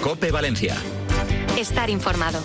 COPE Valencia. Estar informado.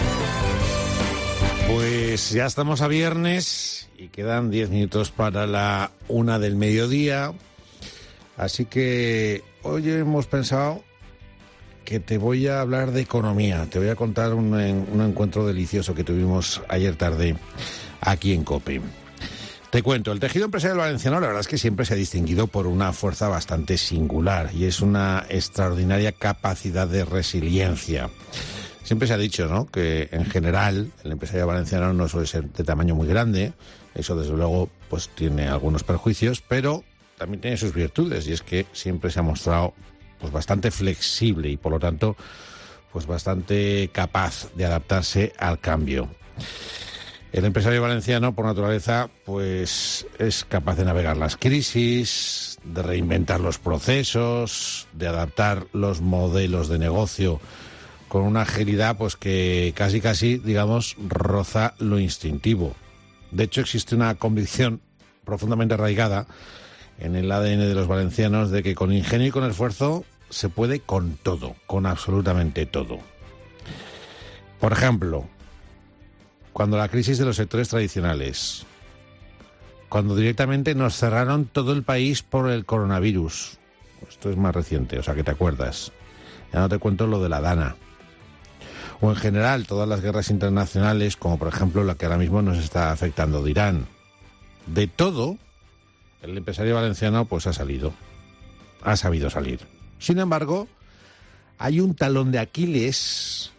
Pues ya estamos a viernes y quedan 10 minutos para la 1 del mediodía. Así que hoy hemos pensado que te voy a hablar de economía. Te voy a contar un encuentro delicioso que tuvimos ayer tarde aquí en COPE. Te cuento, el tejido empresarial valenciano la verdad es que siempre se ha distinguido por una fuerza bastante singular y es una extraordinaria capacidad de resiliencia. Siempre se ha dicho, ¿no?, que en general el empresario valenciano no suele ser de tamaño muy grande. Eso desde luego pues tiene algunos perjuicios, pero también tiene sus virtudes y es que siempre se ha mostrado pues bastante flexible y por lo tanto pues bastante capaz de adaptarse al cambio. El empresario valenciano, por naturaleza, pues es capaz de navegar las crisis, de reinventar los procesos, de adaptar los modelos de negocio con una agilidad pues que casi, digamos, roza lo instintivo. De hecho, existe una convicción profundamente arraigada en el ADN de los valencianos de que con ingenio y con esfuerzo se puede con todo, con absolutamente todo. Por ejemplo, cuando la crisis de los sectores tradicionales, cuando directamente nos cerraron todo el país por el coronavirus. Esto es más reciente, o sea que te acuerdas. Ya no te cuento lo de la Dana. O en general todas las guerras internacionales, como por ejemplo la que ahora mismo nos está afectando de Irán. De todo, el empresario valenciano pues ha sabido salir. Sin embargo, hay un talón de Aquiles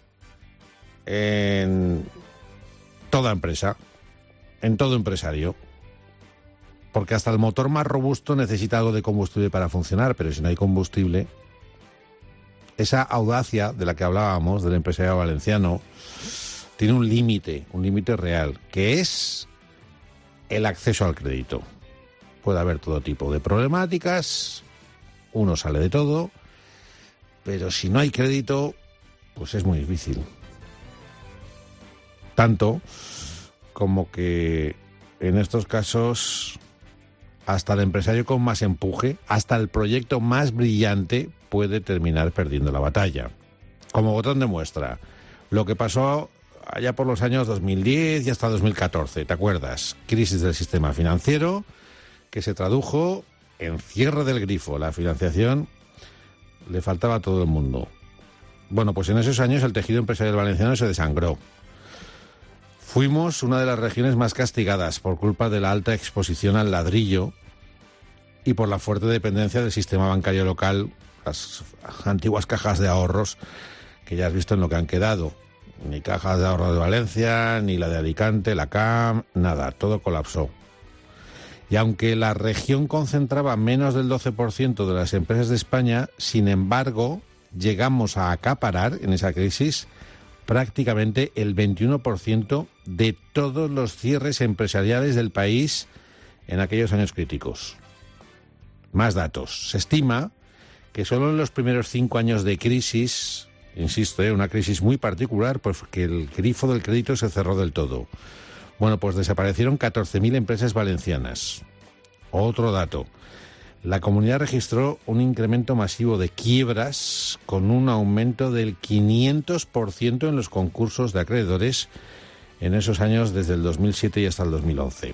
en toda empresa, en todo empresario, porque hasta el motor más robusto necesita algo de combustible para funcionar, pero si no hay combustible, esa audacia de la que hablábamos del empresario valenciano tiene un límite real, que es el acceso al crédito. Puede haber todo tipo de problemáticas, uno sale de todo, pero si no hay crédito, pues es muy difícil. Tanto como que en estos casos hasta el empresario con más empuje, hasta el proyecto más brillante puede terminar perdiendo la batalla. Como botón de muestra, lo que pasó allá por los años 2010 y hasta 2014, ¿te acuerdas? Crisis del sistema financiero que se tradujo en cierre del grifo. La financiación le faltaba a todo el mundo. Bueno, pues en esos años el tejido empresarial valenciano se desangró. Fuimos una de las regiones más castigadas por culpa de la alta exposición al ladrillo y por la fuerte dependencia del sistema bancario local, las antiguas cajas de ahorros que ya has visto en lo que han quedado. Ni cajas de ahorros de Valencia, ni la de Alicante, la CAM, nada, todo colapsó. Y aunque la región concentraba menos del 12% de las empresas de España, sin embargo, llegamos a acaparar en esa crisis prácticamente el 21% de todos los cierres empresariales del país en aquellos años críticos. Más datos. Se estima que solo en los primeros 5 años de crisis, insisto, una crisis muy particular, pues que el grifo del crédito se cerró del todo. Bueno, pues desaparecieron 14.000 empresas valencianas. Otro dato. La comunidad registró un incremento masivo de quiebras con un aumento del 500% en los concursos de acreedores en esos años desde el 2007 y hasta el 2011.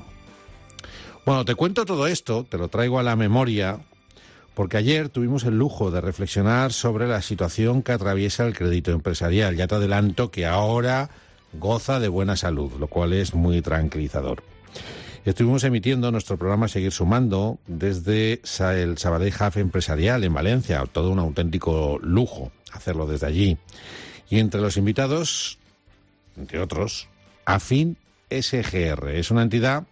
Bueno, te cuento todo esto, te lo traigo a la memoria, porque ayer tuvimos el lujo de reflexionar sobre la situación que atraviesa el crédito empresarial. Ya te adelanto que ahora goza de buena salud, lo cual es muy tranquilizador. Estuvimos emitiendo nuestro programa Seguir Sumando desde el Sabadell Hub Empresarial en Valencia. Todo un auténtico lujo hacerlo desde allí. Y entre los invitados, entre otros, Afin SGR. Es una entidad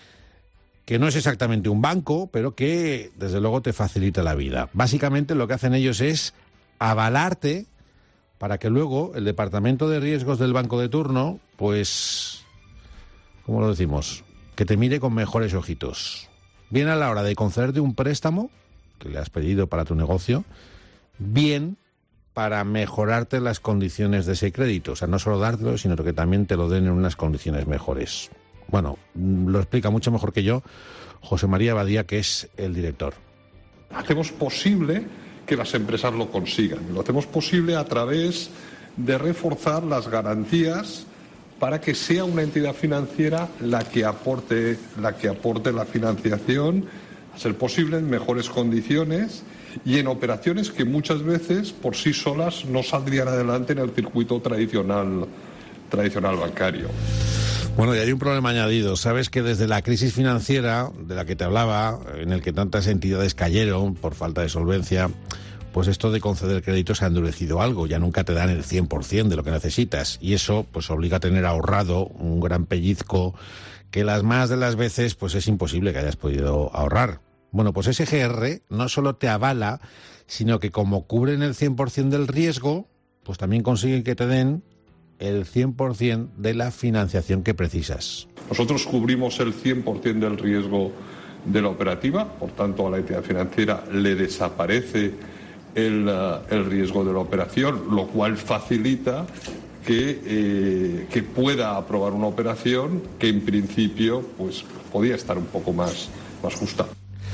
que no es exactamente un banco, pero que desde luego te facilita la vida. Básicamente lo que hacen ellos es avalarte para que luego el departamento de riesgos del banco de turno, pues, ¿cómo lo decimos?, que te mire con mejores ojitos. Bien a la hora de concederte un préstamo que le has pedido para tu negocio, bien para mejorarte las condiciones de ese crédito. O sea, no solo dártelo, sino que también te lo den en unas condiciones mejores. Bueno, lo explica mucho mejor que yo José María Badía, que es el director. Hacemos posible que las empresas lo consigan. Y lo hacemos posible a través de reforzar las garantías para que sea una entidad financiera la que aporte la financiación, a ser posible en mejores condiciones y en operaciones que muchas veces por sí solas no saldrían adelante en el circuito tradicional bancario. Bueno, y hay un problema añadido. Sabes que desde la crisis financiera de la que te hablaba, en el que tantas entidades cayeron por falta de solvencia, pues esto de conceder créditos se ha endurecido algo. Ya nunca te dan el 100% de lo que necesitas. Y eso pues obliga a tener ahorrado un gran pellizco que las más de las veces pues es imposible que hayas podido ahorrar. Bueno, pues SGR no solo te avala, sino que como cubren el 100% del riesgo, pues también consiguen que te den el 100% de la financiación que precisas. Nosotros cubrimos el 100% del riesgo de la operativa, por tanto a la entidad financiera le desaparece el riesgo de la operación, lo cual facilita que pueda aprobar una operación que en principio pues podía estar un poco más justa.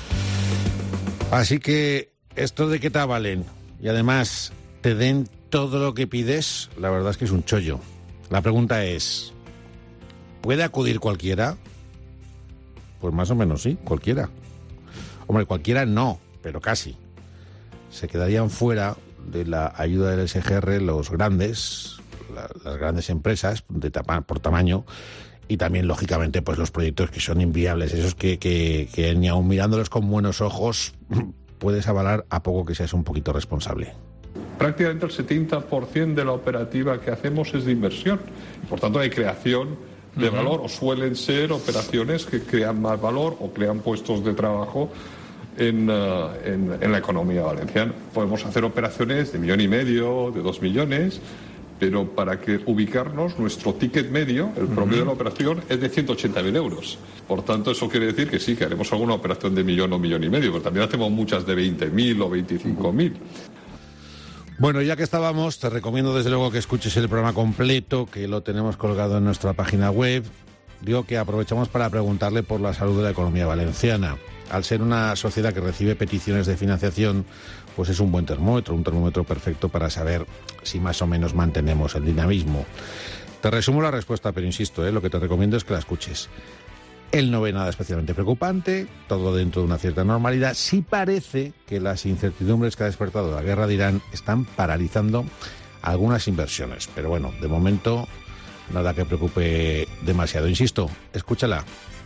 Así que esto de que te avalen y además te den todo lo que pides, la verdad es que es un chollo. La pregunta es, ¿puede acudir cualquiera? Pues más o menos sí, cualquiera. Hombre, cualquiera no, pero casi. Se quedarían fuera de la ayuda del SGR los grandes, las grandes empresas por tamaño, y también, lógicamente, pues los proyectos que son inviables, esos que ni aun mirándolos con buenos ojos puedes avalar a poco que seas un poquito responsable. Prácticamente el 70% de la operativa que hacemos es de inversión. Por tanto, hay creación de valor, o suelen ser operaciones que crean más valor o crean puestos de trabajo en la economía valenciana. Podemos hacer operaciones de 1,5 millones, de 2 millones, pero para que ubicarnos, nuestro ticket medio, el promedio de la operación, es de 180.000 euros. Por tanto, eso quiere decir que sí, que haremos alguna operación de 1 millón o 1,5 millones, pero también hacemos muchas de 20.000 o 25.000. Bueno, ya que estábamos, te recomiendo desde luego que escuches el programa completo, que lo tenemos colgado en nuestra página web. Digo que aprovechamos para preguntarle por la salud de la economía valenciana. Al ser una sociedad que recibe peticiones de financiación, pues es un buen termómetro, un termómetro perfecto para saber si más o menos mantenemos el dinamismo. Te resumo la respuesta, pero insisto, lo que te recomiendo es que la escuches. Él no ve nada especialmente preocupante, todo dentro de una cierta normalidad. Sí parece que las incertidumbres que ha despertado la guerra de Irán están paralizando algunas inversiones. Pero bueno, de momento, nada que preocupe demasiado. Insisto, escúchala.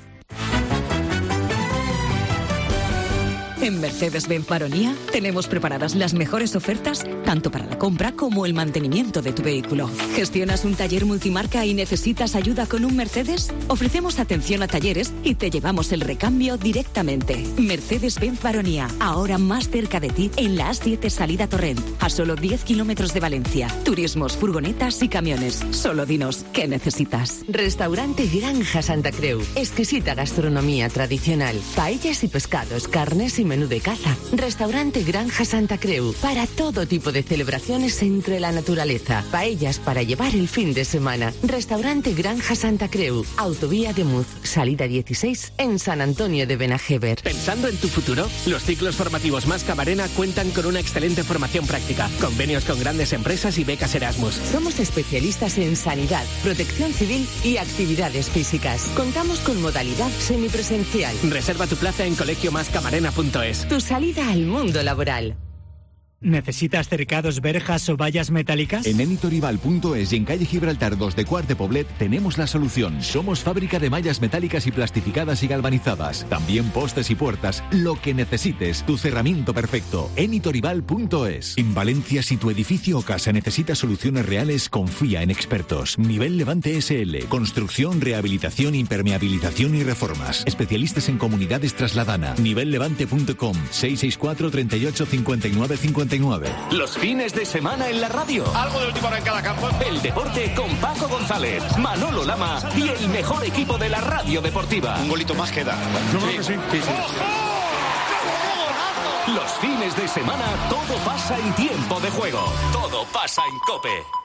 En Mercedes-Benz Baronía tenemos preparadas las mejores ofertas tanto para la compra como el mantenimiento de tu vehículo. ¿Gestionas un taller multimarca y necesitas ayuda con un Mercedes? Ofrecemos atención a talleres y te llevamos el recambio directamente. Mercedes-Benz Baronía, ahora más cerca de ti en la A7 salida Torrent, a solo 10 kilómetros de Valencia. Turismos, furgonetas y camiones. Solo dinos qué necesitas. Restaurante Granja Santa Creu. Exquisita gastronomía tradicional. Paellas y pescados, carnes y menú de caza. Restaurante Granja Santa Creu. Para todo tipo de celebraciones entre la naturaleza. Paellas para llevar el fin de semana. Restaurante Granja Santa Creu. Autovía de Muz, salida 16 en San Antonio de Benajever. ¿Pensando en tu futuro? Los ciclos formativos Más Camarena cuentan con una excelente formación práctica, convenios con grandes empresas y becas Erasmus. Somos especialistas en sanidad, protección civil y actividades físicas. Contamos con modalidad semipresencial. Reserva tu plaza en colegiomascamarena.es. Tu salida al mundo laboral. ¿Necesitas cercados, verjas o vallas metálicas? En enitorival.es y en calle Gibraltar 2 de Quart de Poblet tenemos la solución. Somos fábrica de mallas metálicas y plastificadas y galvanizadas. También postes y puertas. Lo que necesites. Tu cerramiento perfecto. Enitorival.es. En Valencia, si tu edificio o casa necesita soluciones reales, confía en expertos. Nivel Levante SL. Construcción, rehabilitación, impermeabilización y reformas. Especialistas en comunidades Trasladana. Nivellevante.com. 664 38 59 59. Los fines de semana en la radio. Algo de última hora en cada campo. El deporte con Paco González, Manolo Lama y el mejor equipo de la radio deportiva. Un golito más queda. Yo creo que sí. Los fines de semana todo pasa en tiempo de juego. Todo pasa en COPE.